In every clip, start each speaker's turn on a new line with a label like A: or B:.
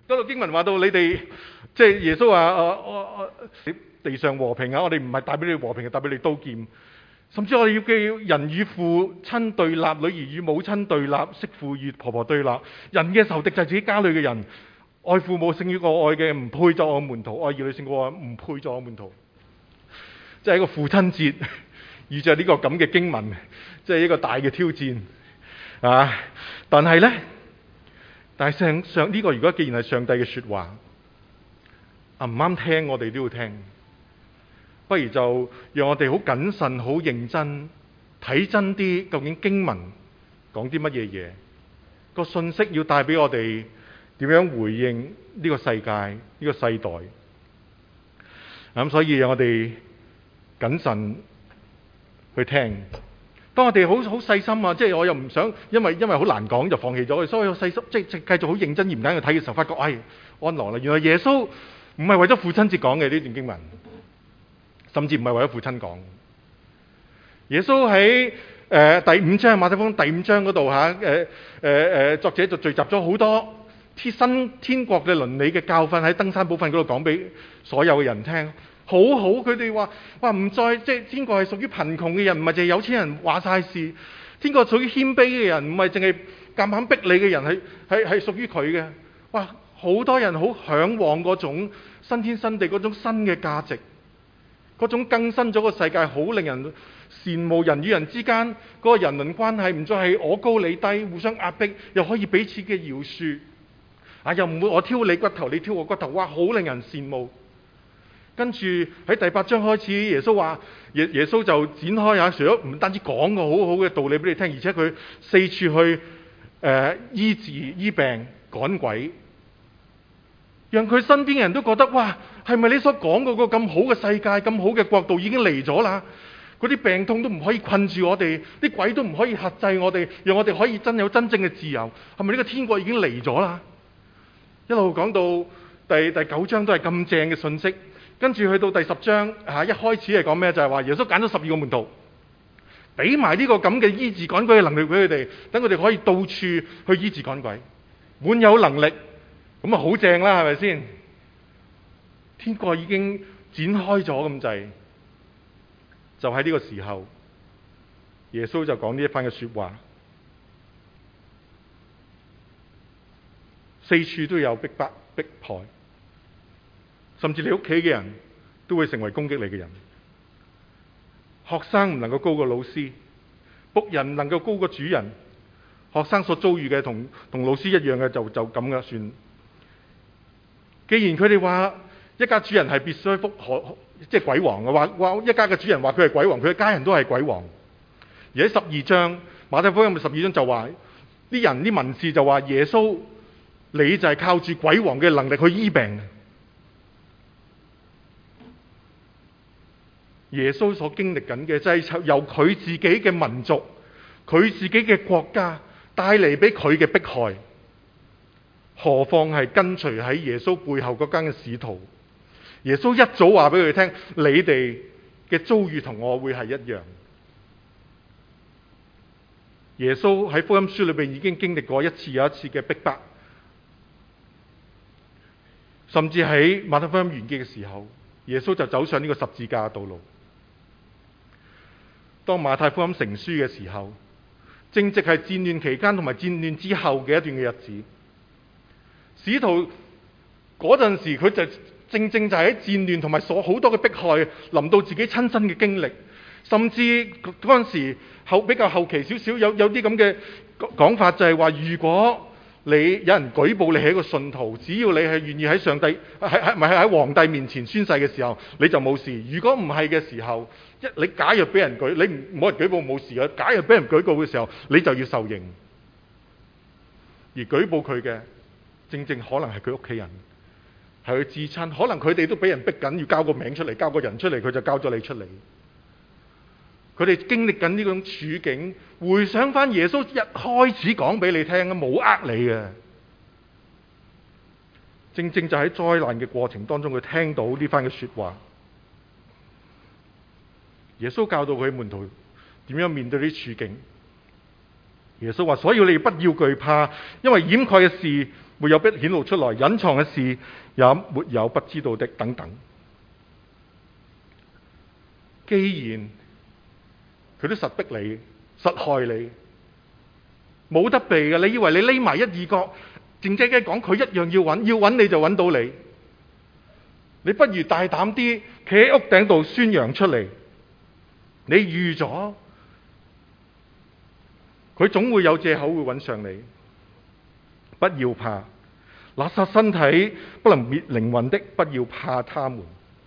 A: 嗰度經文話到你哋，即係耶穌話地上和平啊，我哋唔係帶俾你和平，係帶俾你刀劍。甚至我哋要叫人與父親對立，女兒與母親對立，媳婦與婆婆對立。人嘅仇敵就係自己家裏嘅人。愛父母勝於我愛嘅，唔配作我門徒；愛兒女勝過我，唔配作我門徒。即係一個父親節，遇着呢個咁嘅經文，即係一個大嘅挑戰啊！但係上呢個如果既然係上帝嘅說話，唔啱聽我哋都要聽。不如就讓我哋好謹慎、好認真睇真啲，究竟經文講啲乜嘢嘢？個信息要帶俾我哋點樣回應呢個世界、呢個世代。咁所以讓我哋謹慎去聽。當我哋好細心啊，即係我又唔想因為好難講就放棄咗，所以我細心即係繼續好認真嚴謹去睇嘅時候，發覺安樂啦。原來耶穌唔係為咗父親節講嘅呢段經文。甚至唔係為咗父親講。耶穌喺第五章馬太福音第五章嗰度作者就聚集咗好多新天國嘅倫理嘅教訓喺登山寶訓嗰度講俾所有嘅人聽。好好，佢哋話唔再即係天國係屬於貧窮嘅人，唔係淨係有錢人話晒事。天國屬於謙卑嘅人，唔係淨係夾硬逼你嘅人係屬於佢嘅。哇！好多人好嚮往嗰種新天新地嗰種新嘅價值。嗰種更新咗個世界，好令人羨慕。人與人之間嗰個人倫關係唔再係我高你低，互相壓迫，又可以彼此嘅饒恕。又唔會我挑你骨頭，你挑我骨頭。哇，好令人羨慕。跟住喺第八章開始，耶穌話耶穌就展開下，除咗唔單止講個好好嘅道理俾你聽，而且佢四處去醫治、醫病、趕鬼。讓佢身邊嘅人都覺得，哇，係咪你所講嗰個咁好嘅世界、咁好嘅國度已經嚟咗啦？嗰啲病痛都唔可以困住我哋，啲鬼都唔可以轄制我哋，讓我哋可以有真正嘅自由。係咪呢個天國已經嚟咗啦？一路講到第九章都係咁正嘅信息，跟住去到第10章一開始係講咩？就係話耶穌揀咗12個門徒，俾埋呢個咁嘅醫治趕鬼嘅能力俾佢哋，等佢哋可以到處去醫治趕鬼，滿有能力。咁啊好正啦，係咪先？天國已經展開咗咁滯，就喺呢個時候，耶穌就講呢一番嘅說話。四處都有逼迫，甚至你屋企嘅人都會成為攻擊你嘅人。學生唔能夠高過老師，僕人唔能夠高過主人。學生所遭遇嘅同老師一樣嘅，就咁嘅算。既然佢哋話一家主人係必須即係鬼王嘅話一家嘅主人話佢係鬼王，佢嘅家人都係鬼王。而喺12章馬太福音12章就話啲文士就話耶穌，你就係靠住鬼王嘅能力去醫病。耶穌所經歷緊嘅就係由佢自己嘅民族、佢自己嘅國家帶嚟俾佢嘅迫害。何況係跟隨喺耶穌背後嗰間嘅使徒，耶穌一早話俾佢哋聽，你哋嘅遭遇同我會係一樣。耶穌喺福音書裏邊已經經歷過一次又一次嘅逼迫，甚至喺馬太福音完結嘅時候，耶穌就走上呢個十字架嘅道路。當馬太福音成書嘅時候，正值係戰亂期間同埋戰亂之後嘅一段嘅日子。使徒嗰陣時，佢就正就喺戰亂同埋好多嘅迫害臨到自己親身嘅經歷，甚至嗰陣時比較後期少少，有啲咁嘅講法，就係話如果有人舉報你係一個信徒，只要你係願意喺上帝喺皇帝面前宣誓嘅時候，你就冇事。如果唔係嘅時候，你假若俾人冇人舉報冇事嘅，假若俾人舉報嘅時候，你就要受刑。而舉報佢嘅正可能係佢屋企人，係佢至親，可能佢哋都俾人逼緊要交個名出嚟，交個人出嚟，佢就交咗你出嚟。佢哋經歷緊呢種處境，回想翻耶穌一開始講俾你聽啊，冇呃你嘅。正就喺災難嘅過程當中，佢聽到呢番嘅說話。耶穌教導佢門徒點樣面對呢啲處境。耶穌話：所以你不要懼怕，因為掩蓋嘅事沒有不顯露出來，隱藏嘅事也沒有不知道的等等。既然佢都實逼你，實害你，冇得避嘅。你以為你匿埋一二角，靜雞雞講佢一樣要揾你就揾到你。你不如大膽啲，企喺屋頂度宣揚出嚟。你預咗，佢總會有藉口會揾上你。不要怕，那殺身體不能滅靈魂的，不要怕他們。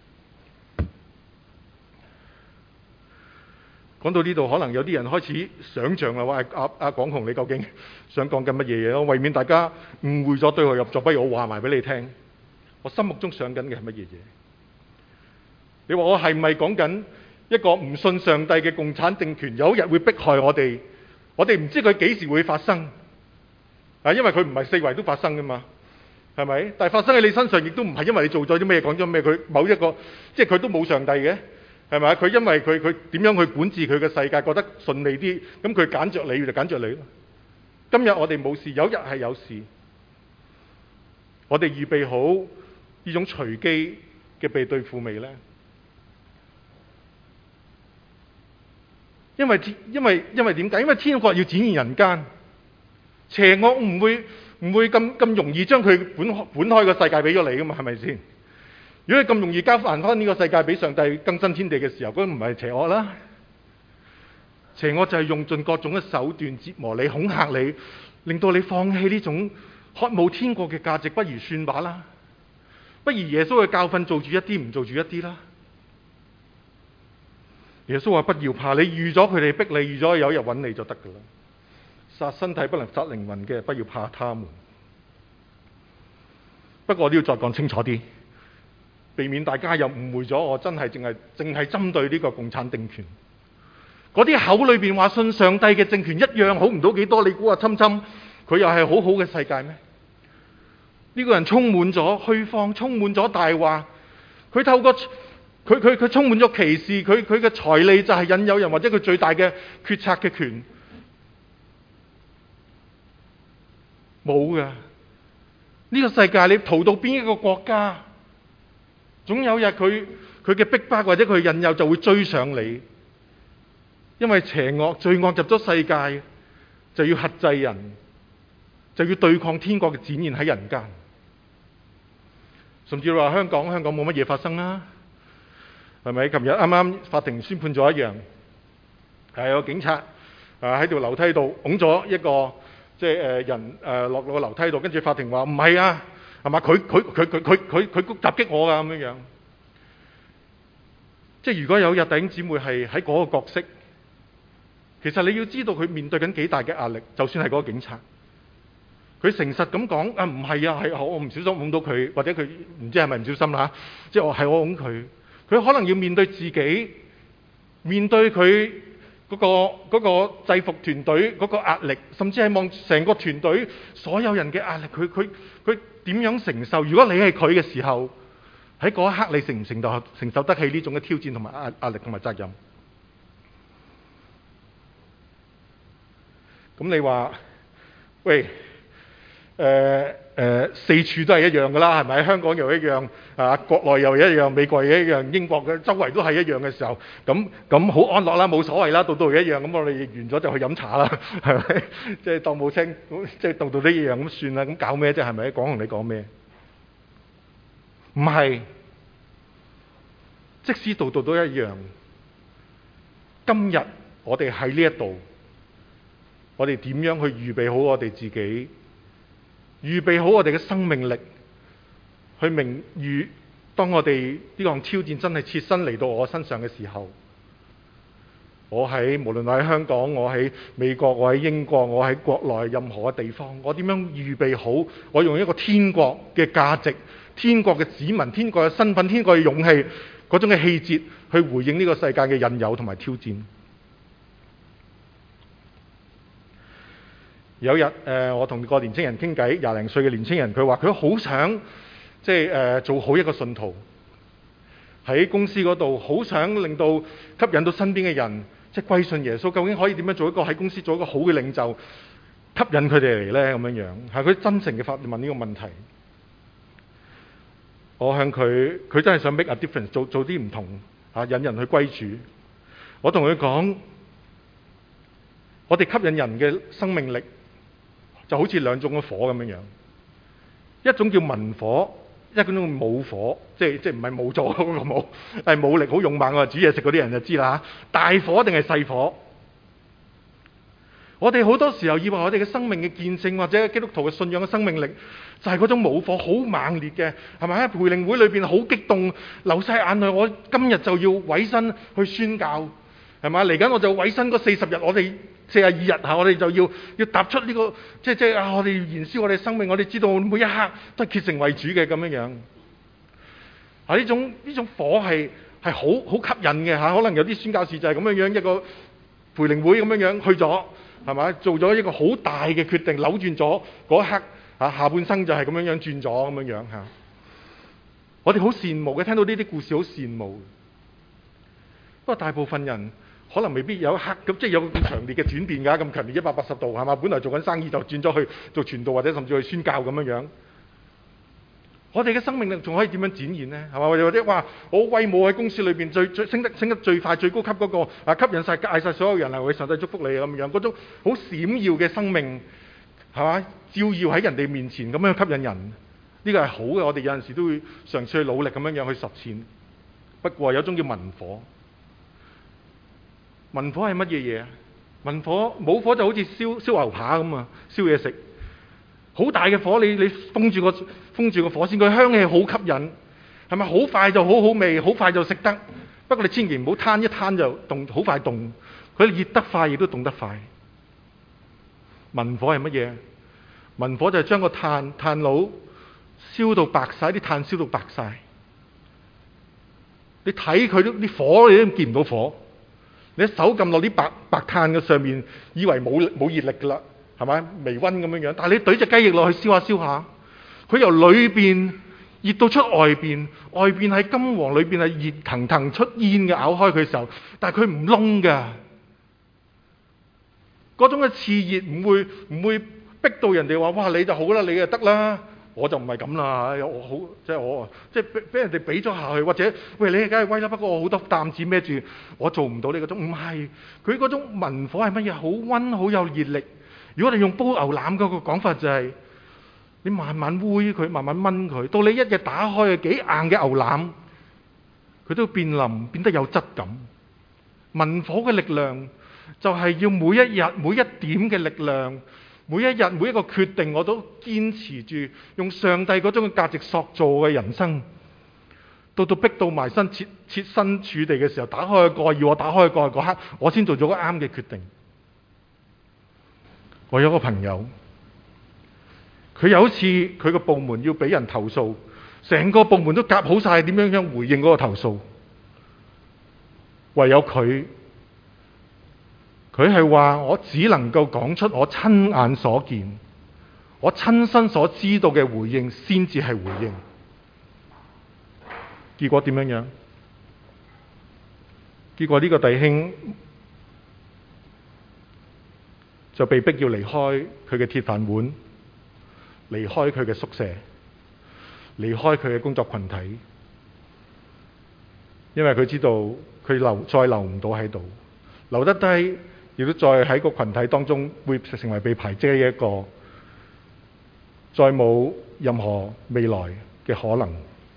A: 講到呢度，可能有啲人開始想像啦，話阿廣雄你究竟想講緊乜嘢嘢？為免大家誤會咗對號入座，不如我話埋俾你聽，我心目中想緊嘅係乜嘢嘢？你話我係咪講緊一個唔信上帝嘅共產政權有一日會迫害我哋？我哋唔知佢幾時會發生啊，因為佢唔係四圍都發生噶嘛，係咪？但係發生喺你身上，亦都唔係因為你做咗啲咩講咗咩，佢某一個即係佢都冇上帝嘅。係咪？佢因為佢點樣去管治佢嘅世界，覺得順利啲，咁佢揀着你就揀着你咯。今日我哋冇事，有一日係有事，我哋預備好呢種隨機嘅被對付未呢？因為點解？因為天國要展現人間，邪惡唔會咁容易將佢本開個世界俾咗你噶嘛？係咪先？如果你咁容易交還翻呢個世界俾上帝更新天地嘅時候，嗰唔係邪惡啦。邪惡就係用盡各種嘅手段折磨你、恐嚇你，令到你放棄呢種渴慕天國嘅價值，不如算罷啦。不如耶穌嘅教訓做住一啲，唔做住一啲啦。耶穌話不要怕，你預咗佢哋逼你，預咗有一日揾你就得噶啦。殺身體不能殺靈魂嘅，不要怕他們。不過我都要再講清楚啲，避免大家又誤會咗我真係淨係針對呢個共產政權。嗰啲口裏邊話信上帝嘅政權一樣好唔到幾多，你估下侵佢又係好好嘅世界咩？呢個人充滿咗虛謊，充滿咗大話，佢透過佢充滿咗歧視，佢嘅財利就係引誘人，或者佢最大嘅決策嘅權冇㗎。呢個世界你逃到邊一個國家，總有日佢嘅逼迫或者佢引誘就會追上你，因為邪惡罪惡入咗世界，就要轄制人，就要對抗天國嘅展現喺人間。甚至話香港冇乜嘢發生啦，係咪？琴日啱啱法庭宣判咗一樣，係有個警察喺條樓梯度拱咗一個人落個樓梯度，跟住法庭話唔係啊，係嘛？佢襲擊我㗎咁樣。即係如果有日弟兄姊妹係喺嗰個角色，其實你要知道佢面對緊幾大嘅壓力。就算係嗰個警察，佢誠實咁講啊，唔係啊，係我唔小心拱到佢，或者佢唔知係咪唔小心啦，即係我拱佢，佢可能要面對自己，面對佢嗰個制服團隊嗰個壓力，甚至係望成個團隊所有人嘅壓力，佢點樣承受？如果你係佢嘅時候，喺嗰一刻你承受得起呢種嘅挑戰同埋壓力同埋責任？咁你話喂？四處都係一樣噶啦，係咪？香港又一樣，國內又一樣，美國又一樣，英國嘅周圍都係一樣嘅時候，咁好安樂啦，冇所謂啦，度度一樣，咁我哋完咗就去飲茶啦，係咪？即係當冇聲，即係度度都一樣咁算啦，咁搞咩啫？係咪？講同你講咩？唔係，即使度度都一樣，今日我哋喺呢一度，我哋點樣去預備好我哋自己？預備好我哋嘅生命力，去當我哋呢項挑戰真係切身嚟到我身上嘅時候，無論我喺香港，我喺美國，我喺英國，我喺國內任何嘅地方，我點樣預備好？我用一個天國嘅價值、天國嘅子民、天國嘅身份、天國嘅勇氣嗰種嘅氣節去回應呢個世界嘅引誘同埋挑戰。有日我同個年青人傾偈，20零歲嘅年青人，佢話佢好想做好一個信徒，喺公司嗰度好想令到吸引到身邊嘅人歸信耶穌。究竟可以點樣做一個喺公司做一個好嘅領袖？ 吸引佢哋嚟呢？咁樣樣係佢真誠嘅發問呢個問題。我向佢真係想 make a difference， 做啲唔同引人去歸主。我同佢講，我哋吸引人嘅生命力就好似兩種嘅火咁樣樣，一種叫文火，一種叫武火，即係唔係武咗嗰個武，係武力好勇猛啊！煮嘢食嗰啲人就知啦嚇，大火定係細火？我哋好多時候以為我哋嘅生命嘅見證或者基督徒嘅信仰嘅生命力就係嗰種武火，好猛烈嘅，係咪？喺培靈會裏邊好激動，流晒眼淚。我今日就要委身去宣教，係咪？嚟緊我就委身嗰40日，我哋42日嚇，我哋就要踏出呢個即係我哋要燃燒我哋生命，我哋知道每一刻都係竭誠為主嘅咁樣樣。啊！呢種火係好吸引嘅嚇，可能有啲宣教士就係咁樣樣一個培靈會咁樣樣去咗。係咪做咗一個好大嘅決定，扭轉咗嗰一刻下半生就係咁樣樣轉咗咁樣樣嚇。我哋好羨慕嘅，聽到呢啲故事好羨慕。不過大部分人可能未必有一刻咁，即係有咁強烈嘅轉變㗎，咁強烈180度係嘛？本來做緊生意就轉咗去做傳道或者甚至去宣教咁樣樣。我哋嘅生命力仲可以點樣展現呢？係嘛？或者哇，好威武喺公司裏邊最升得最快最高級嗰個吸引晒嗌晒所有人嚟為上帝祝福你咁樣，嗰種好閃耀嘅生命係嘛？照耀喺人哋面前咁樣吸引人，呢個係好嘅。我哋有陣時都會嘗試去努力咁樣去實踐。不過有種叫文火，文火係乜嘢嘢？文火冇火就好似燒牛扒咁啊，燒嘢食。好大嘅火，你封住個火先，佢香氣好吸引，係咪？好快就好味，好快就食得。不過你千祈唔好攤，一攤就凍，好快凍。佢熱得快，亦都凍得快。文火係乜嘢？文火就係將個炭爐燒到白晒，啲炭燒到白晒。你睇佢啲火，你都見唔到火。你一手撳落啲白炭嘅上面，以為冇熱力㗎啦。係咪微溫咁樣樣？但係你懟隻雞翼落去燒下燒下，佢由裏邊熱到出外邊，外邊喺金黃，裏邊係熱騰騰出煙嘅，咬開佢嘅時候，但係佢唔燶㗎。嗰種嘅熾熱唔會逼到人哋話哇你就好啦，你就得啦，我就唔係咁啦。我即係俾人哋俾咗下去，或者喂你梗係威啦，不過我好多擔子孭住，我做唔到你嗰種。唔係，佢嗰種文火係乜嘢？好溫，好有熱力。如果你用煲牛腩嗰個講法就係，你慢慢煨佢，慢慢燜佢，到你一日打開幾硬嘅牛腩，佢都變腍，變得有質感。文火嘅力量就係要每一日每一點嘅力量，每一日每一個決定，我都堅持住用上帝嗰種嘅價值塑造嘅人生，到逼到埋身設身處地嘅時候，打開個蓋，要我打開個蓋嗰刻，我先做咗個啱嘅決定。我有個朋友，佢有一次佢個部門要俾人投訴，成個部門都夾好晒點樣回應嗰個投訴，唯有佢係話我只能夠講出我親眼所見，我親身所知道嘅回應先至係回應。結果點樣？結果呢個弟兄就被逼要離開佢嘅鐵飯碗，離開佢嘅宿舍，離開佢嘅工作群體，因為佢知道佢再留唔到喺度，留得低亦都再喺個群體當中會成為被排擠嘅一個，再冇任何未來嘅可能。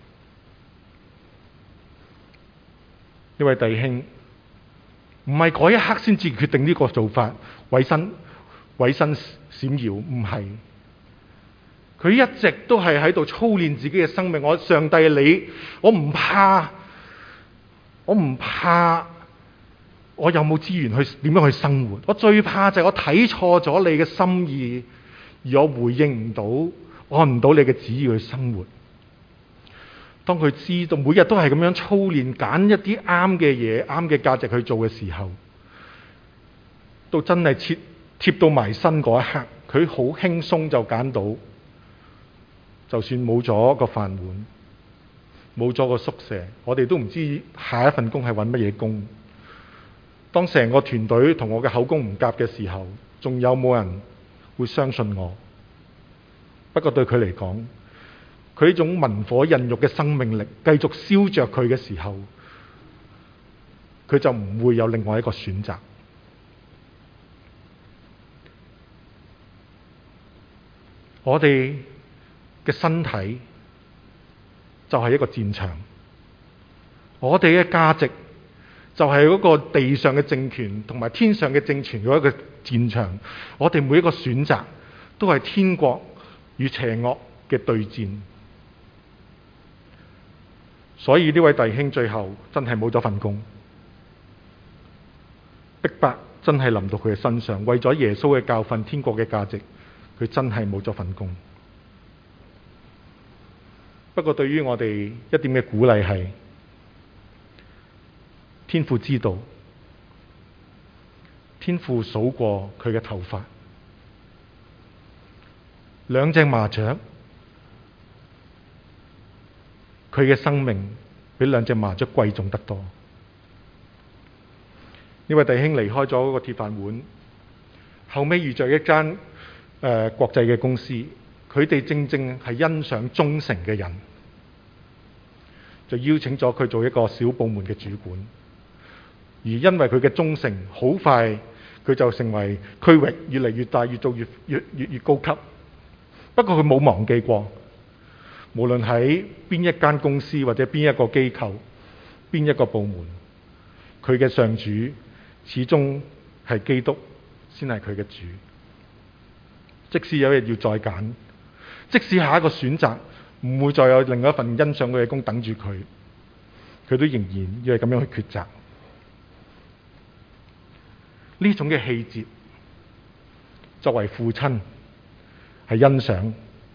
A: 呢位弟兄唔係嗰一刻先至決定呢個做法，委身閃耀，唔係，佢一直都係喺度操練自己嘅生命。我上帝你，我唔怕，我有冇資源去點樣去生活？我最怕就係我睇錯咗你嘅心意，而我回應唔到，按唔到你嘅旨意去生活。當佢知道每日都係咁樣操練，揀一啲啱嘅嘢、啱嘅價值去做嘅時候，到真係貼到埋身嗰一刻，佢好輕鬆就揀到，就算冇咗個飯碗，冇咗個宿舍，我哋都唔知下一份工係揾乜嘢工。當成個團隊同我嘅口供唔夾嘅時候，仲有冇人會相信我。不過對佢嚟講，佢呢種文火孕育嘅生命力繼續燒着佢嘅時候，佢就唔會有另外一個選擇。我哋嘅身體就係一個戰場，我哋嘅價值就係嗰個地上嘅政權同埋天上嘅政權嗰一個戰場。我哋每一個選擇都係天國與邪惡嘅對戰。所以呢位弟兄最後真係冇咗份工，逼迫真係臨到佢嘅身上。為咗耶穌嘅教訓、天國嘅價值，佢真係冇咗份工。不過對於我哋一點嘅鼓勵係，天父知道，天父數過佢嘅頭髮，2隻麻雀，佢嘅生命比2隻麻雀貴重得多。呢位弟兄離開咗嗰個鐵飯碗，後尾遇着一間國際嘅公司，佢哋正正係欣賞忠誠嘅人，就邀請咗佢做一個小部門嘅主管。而因為佢嘅忠誠，好快佢就成為區域越嚟越大，越做越高級。不過佢冇忘記過，無論喺邊一間公司或者邊一個機構、邊一個部門，佢嘅上主始終係基督，先係佢嘅主。即使有日要再揀，即使下一個選擇唔會再有另外一份欣賞佢嘅工等住佢，佢都仍然要係咁樣去抉擇。呢種嘅氣節，作為父親係欣賞。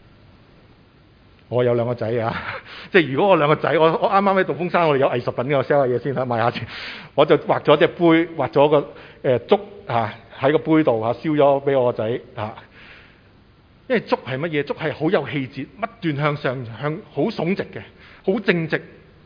A: 我有2個仔啊，即係如果我2個仔，我啱啱喺道風山，我哋有藝術品嘅，我 sell 下嘢先，賣下錢。我就畫咗隻杯，畫咗個竹喺個杯度燒咗俾我個仔。因為竹係乜嘢？竹係好有氣節，不斷向上向，好聳直嘅，好正直，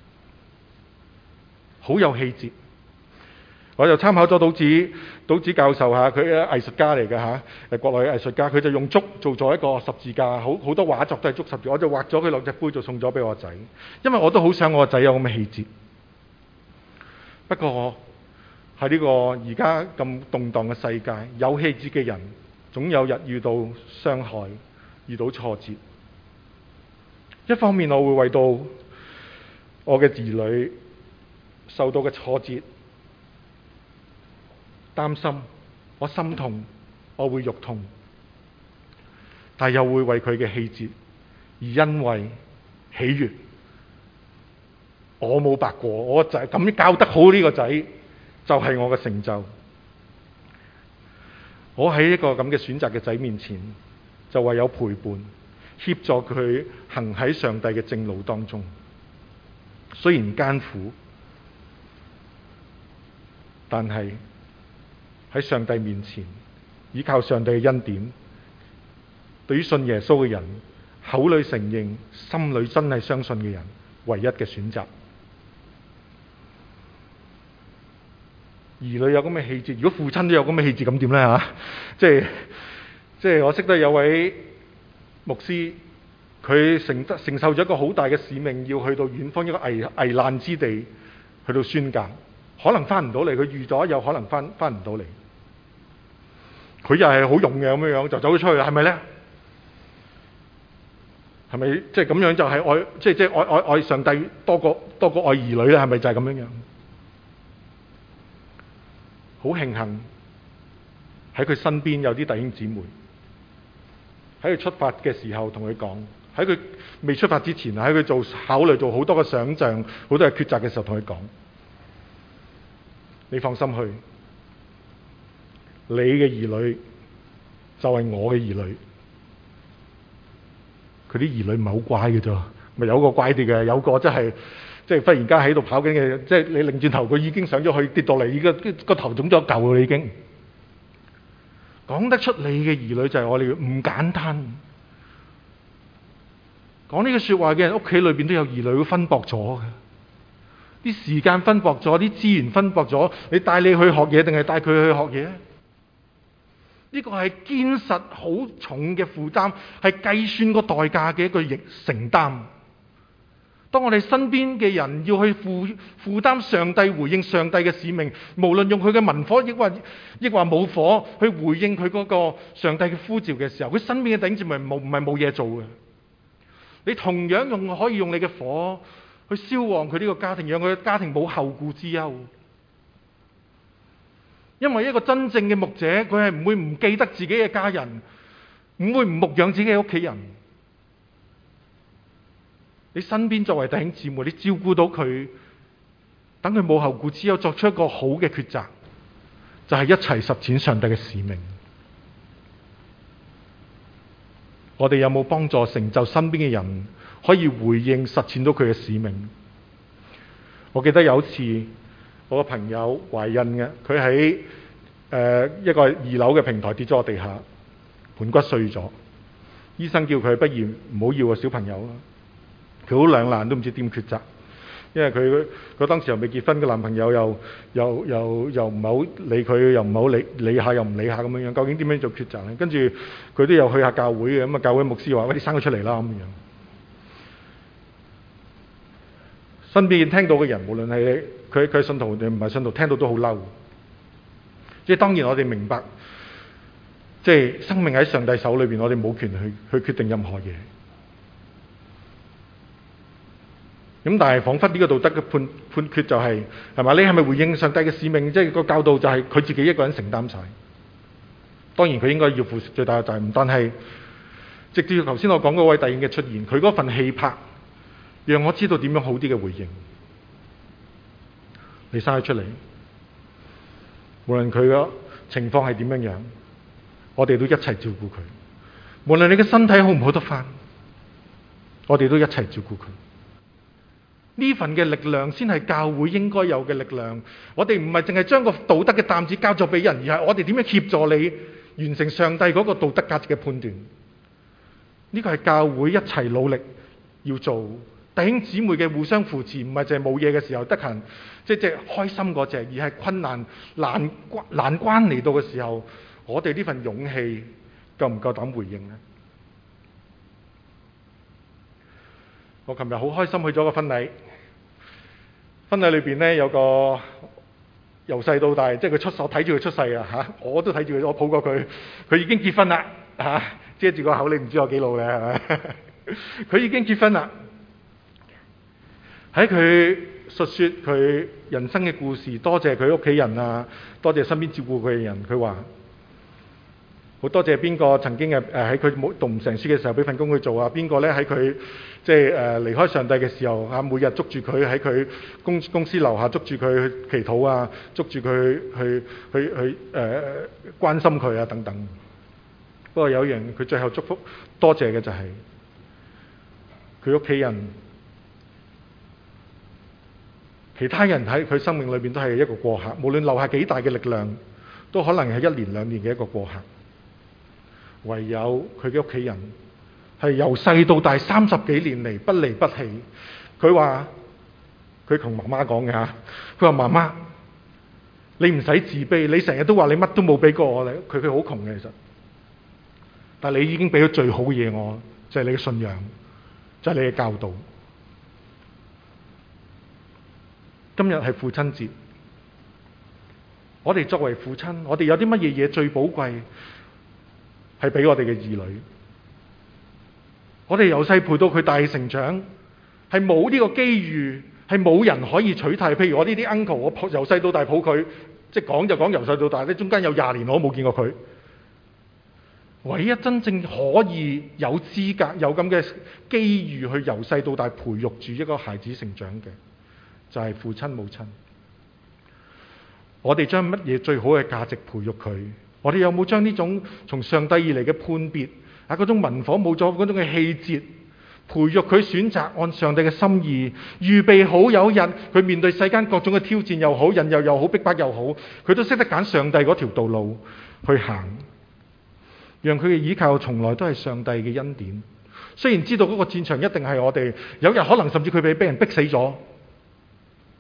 A: 好有氣節。我就參考咗島子教授佢係藝術家嚟嘅國內嘅藝術家，佢就用竹做咗一個十字架，好多畫作都係竹十字。我就畫咗佢落隻杯，就送咗俾我仔，因為我都好想我個仔有咁嘅氣節。不過喺呢個而家咁動盪嘅世界，有氣節嘅人總有日遇到傷害，遇到挫折。一方面我會為到我嘅兒女受到嘅挫折擔心，我心痛，我會肉痛，但又會為佢嘅氣節而因為喜悅。我冇白過，我個仔咁教得好，呢個仔就係我嘅成就。我喺一個咁嘅選擇嘅仔面前，就唯有陪伴協助佢行喺上帝嘅正路當中。雖然艱苦，但係喺上帝面前，依靠上帝嘅恩典，對於信耶穌嘅人，口裏承認，心裏真係相信嘅人，唯一嘅選擇。兒女有咁嘅氣節，如果父親都有咁嘅氣節，咁點呢？即係我識得有位牧師，佢承受咗一個好大嘅使命，要去到遠方一個危難之地去到宣教，可能翻唔到嚟，佢預咗有可能翻唔到嚟。佢又係好勇嘅咁樣就走咗出去啦，係咪呢？係咪即係咁樣就係愛，即係愛上帝多過愛兒女咧？係咪就係咁樣樣？好慶幸喺佢身邊有啲弟兄姊妹，喺佢出發嘅時候同佢講，喺佢未出發之前，喺佢考慮做好多嘅想像、好多嘅抉擇嘅時候同佢講：你放心去。你嘅兒女就係我嘅兒女，佢啲兒女唔係好乖嘅啫，咪有個乖啲嘅，有個即係忽然間喺度跑緊嘅，即係你擰轉頭佢已經上咗去跌到嚟，依家個頭腫咗一嚿啦已經。講得出你嘅兒女就係我哋，唔簡單。講呢句説話嘅人屋企裏邊都有兒女，會分薄咗嘅，啲時間分薄咗，啲資源分薄咗，你帶你去學嘢定係帶佢去學嘢？ 呢個係堅實好重嘅負擔，係計算個代價嘅一個承擔。當我哋身邊嘅人要去負擔上帝回應上帝嘅使命，無論用佢嘅文火抑或冇火去回應佢嗰個上帝嘅呼召嘅時候，佢身邊嘅弟兄姊妹唔係冇嘢做嘅。你同樣可以用你嘅火去燒旺佢呢個家庭，讓佢嘅家庭冇後顧之憂。因為一個真正嘅牧者，佢係唔會唔記得自己嘅家人，唔會唔牧養自己嘅屋企人。你身邊作為弟兄姊妹，你照顧到佢，等佢冇後顧之憂，作出一個好嘅抉擇，就係一齊實踐上帝嘅使命。我哋有冇幫助成就身邊嘅人可以回應實踐到佢嘅使命？我記得有一次我個朋友懷孕嘅，佢喺一個2樓嘅平台跌咗落地下，盤骨碎咗。醫生叫佢不如唔好要個小朋友啦。佢好兩難，都唔知點抉擇，因為佢當時又未結婚，個男朋友又唔係好理佢，又唔係好理下又唔理下咁樣樣，究竟點樣做抉擇咧？跟住佢都有去下教會嘅，咁啊教會牧師話：喂，你生佢出嚟啦咁樣。身邊聽到嘅人，無論係佢係信徒定唔係信徒，聽到都好嬲。即係當然我哋明白，即係生命喺上帝手裏邊，我哋冇權去決定任何嘢。咁但係彷彿呢個道德嘅判決就係嘛？你係咪回應上帝嘅使命？即係個教導就係佢自己一個人承擔晒。當然佢應該要負最大嘅責任，但係直至頭先我講嗰位弟兄嘅出現，佢嗰份氣魄，讓我知道點樣好啲嘅回應。你生佢出嚟，無論佢嘅情況係點樣樣，我哋都一齊照顧佢。無論你嘅身體好唔好得返，我哋都一齊照顧佢。呢份嘅力量先係教會應該有嘅力量。我哋唔係淨係將個道德嘅擔子交咗俾人，而係我哋點樣協助你完成上帝嗰個道德價值嘅判斷。呢個係教會一齊努力要做。弟兄姊妹嘅互相扶持，唔係淨係冇嘢嘅時候得閒，即係開心嗰隻，而係困難難關嚟到嘅時候，我哋呢份勇氣夠唔夠膽回應呢？我琴日好開心去咗個婚禮，婚禮裏邊呢，有個由細到大，即係佢出手睇住佢出世啊嚇，我都睇住佢，我抱過佢，佢已經結婚啦嚇，遮住個口，你唔知我幾老咧係咪？佢已經結婚啦，喺佢述說佢人生嘅故事，多謝佢屋企人啊，多謝身邊照顧佢嘅人，佢話好多謝邊個曾經喺佢冇讀唔成書嘅時候俾份工佢做啊，邊個咧喺佢即係離開上帝嘅時候啊，每日捉住佢喺佢公司樓下捉住佢去祈禱啊，捉住佢去關心佢啊等等。不過有一樣佢最後祝福多謝嘅就係佢屋企人，其他人喺佢生命裏邊都係一個過客，無論留下幾大嘅力量，都可能係1年2年嘅一個過客。唯有佢嘅屋企人係由細到大30幾年嚟不離不棄。佢話佢同媽媽講嘅嚇，佢話媽媽，你唔使自卑，你成日都話你乜都冇俾過我，佢好窮嘅其實，但係你已經俾咗最好嘅嘢我，就係你嘅信仰，就係你嘅教導。今日係父親節，我哋作為父親，我哋有啲乜嘢嘢最寶貴？係俾我哋嘅兒女，我哋由細陪到佢大成長，係冇呢個機遇，係冇人可以取替。譬如我呢啲 uncle， 我由細到大抱佢，即係講就講由細到大咧，中間有20年我都冇見過佢。唯一真正可以有資格有咁嘅機遇去由細到大培育住一個孩子成長嘅，就係父親母親。我哋將乜嘢最好嘅價值培育佢？我哋有冇將呢種從上帝而嚟嘅判別啊，嗰種文火冇咗嗰種嘅氣節，培育佢選擇按上帝嘅心意，預備好有一日佢面對世間各種嘅挑戰又好，引誘又好，逼迫又好，佢都識得揀上帝嗰條道路去行，讓佢嘅依靠從來都係上帝嘅恩典。雖然知道嗰個戰場一定係我哋，有日可能甚至佢俾人逼死咗，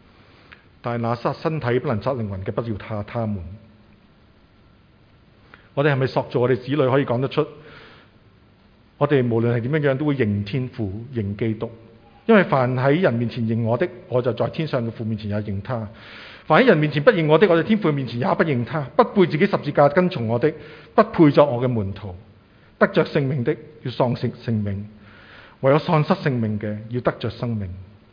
A: 但係那殺身體不能殺靈魂嘅，不要他們。 我哋係咪塑造我哋子女可以講得出？我哋無論係點樣樣，都會認天父、認基督。因為凡喺人面前認我的，我就在天上嘅父面前也認他；凡喺人面前不認我的，我在天父面前也不認他。不背自己十字架跟從我的，不配作我嘅門徒。得着性命的，要喪失性命；唯有喪失性命嘅，要得着生命。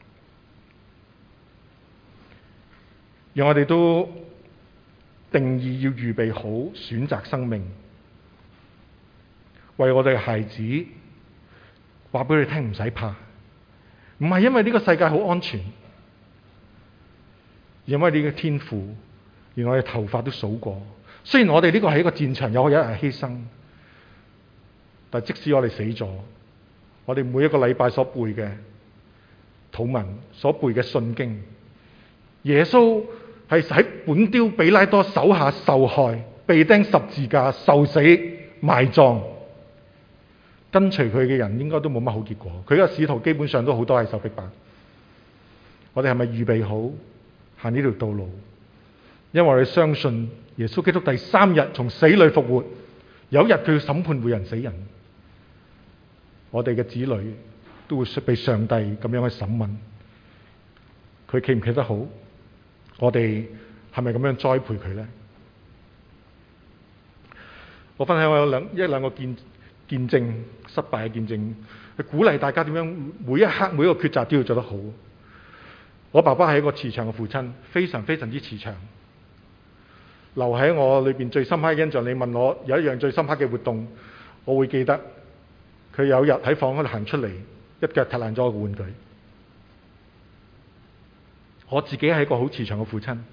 A: 讓我哋都定義要預備好選擇生命，為我哋嘅孩子話俾佢聽，唔使怕，唔係因為呢個世界好安全，因為呢個天父連我哋頭髮都數過。雖然我哋呢個係一個戰場，有一日犧牲，但即使我哋死咗，我哋每一個禮拜所背嘅禱文，所背嘅信經，耶穌係喺本丟彼拉多手下受害，被釘十字架，受死埋葬。跟隨佢嘅人應該都冇乜好結果，佢嘅使徒基本上都好多係受逼迫。我哋係咪預備好行呢條道路？因為我哋相信耶穌基督第3日從死裏復活，有一日佢要審判每人死人。我哋嘅子女都會被上帝咁樣去審問，佢企唔企得好？我哋係咪咁樣栽培佢呢？我分享我有一兩個見證，失敗嘅見證，去鼓勵大家點樣每一刻每一個抉擇都要做得好。我爸爸係一個慈祥嘅父親，非常非常之慈祥。留喺我裏邊最深刻嘅印象，你問我有一樣最深刻嘅活動，我會記得佢有一日喺房嗰度行出嚟，一腳踢爛咗個玩具。我自己係一個好慈祥嘅父親。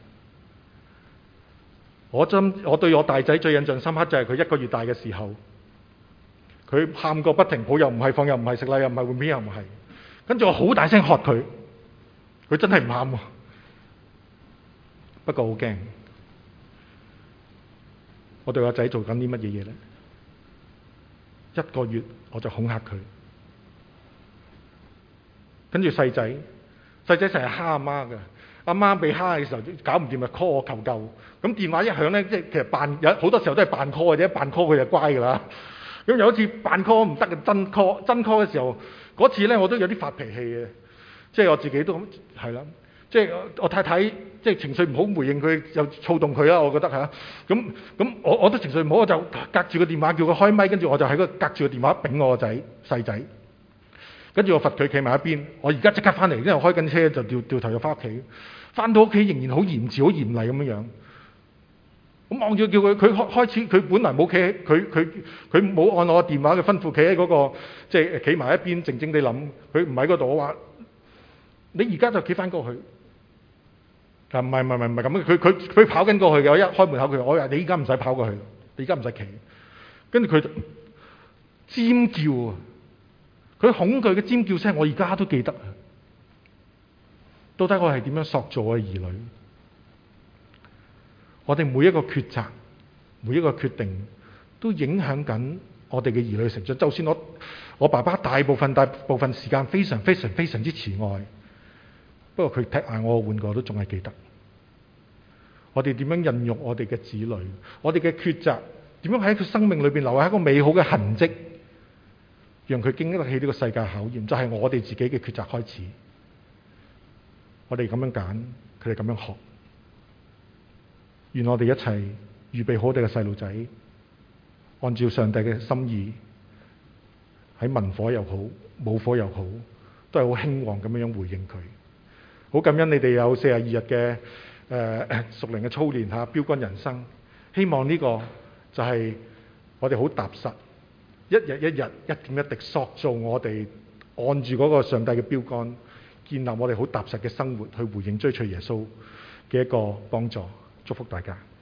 A: 我對我大仔最印象深刻就係佢1個月大嘅時候，佢喊個不停，抱又唔係，放又唔係，食奶又唔係，換片又唔係，跟住我好大聲喝佢，佢真係唔喊喎。不過好驚，我對我仔做緊啲乜嘢嘢呢？1個月我就恐嚇佢，跟住細仔成日蝦阿媽嘅，阿媽被蝦嘅時候搞唔掂咪 call 我求救，咁電話一響呢，即係其實有好多時候都係扮 call 嘅啫，扮 call 佢就乖㗎啦。咁有一次扮 call 唔得嘅，真 call 嘅時候，嗰次呢我都有啲發脾氣嘅，即係我自己都係啦，即係我太太即係情緒唔好，回應佢又躁動佢啦，我覺得嚇。咁我都情緒唔好，我就隔住個電話叫佢開咪，跟住我就喺個隔住個電話揈我個仔細仔，跟住我罰佢企埋一邊。我而家即刻翻嚟，因為我開緊車就掉頭就翻屋企。翻到屋企仍然好嚴詞好嚴厲咁樣樣。咁望住叫佢開始，佢本來冇企喺佢冇按我電話嘅吩咐企喺嗰個即係企埋一邊靜靜地諗，佢唔喺嗰度。我話你而家就企翻過去。唔係咁，佢跑緊過去嘅。我一開門口佢，我話你而家唔使跑過去，你而家唔使企。跟住佢尖叫啊！佢恐懼嘅尖叫聲，我而家都記得。到底我係點樣塑造我嘅兒女？我哋每一個抉擇，每一個決定，都影響緊我哋嘅兒女成長。就算我爸爸大部分時間非常之慈愛，不過佢踢爛我個玩具我都仲係記得。我哋點樣孕育我哋嘅子女？我哋嘅抉擇點樣喺佢生命裏邊留下一個美好嘅痕跡，讓佢經得起呢個世界考驗？就係我哋自己嘅抉擇開始。我哋咁樣揀，佢哋咁樣學。願我哋一齊預備好我哋嘅細路仔，按照上帝嘅心意，喺文火又好，武火又好，都係好興旺咁樣回應佢。好感恩你哋有42日嘅屬靈嘅操練嚇，標竿人生。希望呢個就係我哋好踏實，一日一日一點一滴塑造我哋，按住嗰個上帝嘅標竿，建立我哋好踏實嘅生活，去回應追隨耶穌嘅一個幫助。祝福大家。